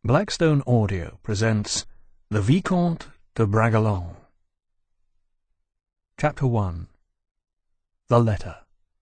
Blackstone Audio presents The Vicomte de Bragelonne. Chapter 1. The Letter.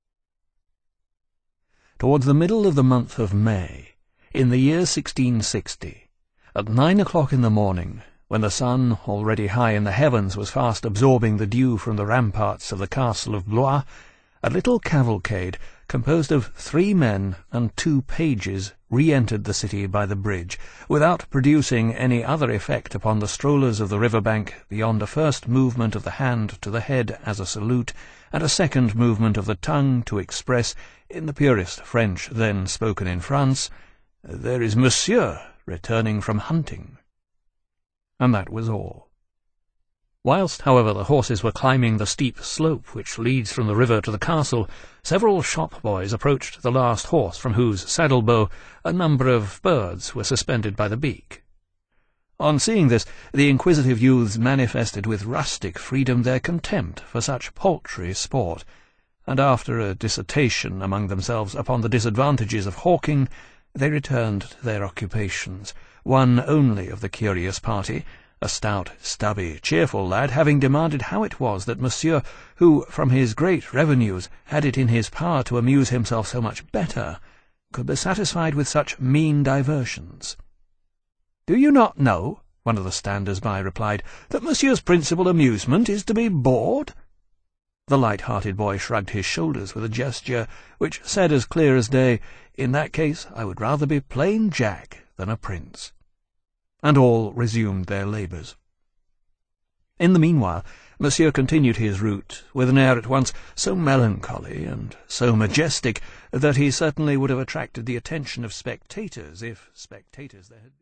Towards the middle of the month of May, in the year 1660, at 9 o'clock in the morning, when the sun, already high in the heavens, was fast absorbing the dew from the ramparts of the castle of Blois, a little cavalcade, composed of 3 men and 2 pages, re-entered the city by the bridge, without producing any other effect upon the strollers of the river-bank beyond a first movement of the hand to the head as a salute, and a second movement of the tongue to express, in the purest French then spoken in France, "There is Monsieur returning from hunting." And that was all. Whilst, however, the horses were climbing the steep slope which leads from the river to the castle, several shop-boys approached the last horse, from whose saddle-bow a number of birds were suspended by the beak. On seeing this, the inquisitive youths manifested with rustic freedom their contempt for such paltry sport, and after a dissertation among themselves upon the disadvantages of hawking, they returned to their occupations, one only of the curious party, a stout, stubby, cheerful lad, having demanded how it was that Monsieur, who, from his great revenues, had it in his power to amuse himself so much better, could be satisfied with such mean diversions. "Do you not know," one of the standers-by replied, "that Monsieur's principal amusement is to be bored?" The light-hearted boy shrugged his shoulders with a gesture which said as clear as day, "In that case I would rather be plain Jack than a prince." And all resumed their labours. In the meanwhile, Monsieur continued his route with an air at once so melancholy and so majestic that he certainly would have attracted the attention of spectators, if spectators there had been.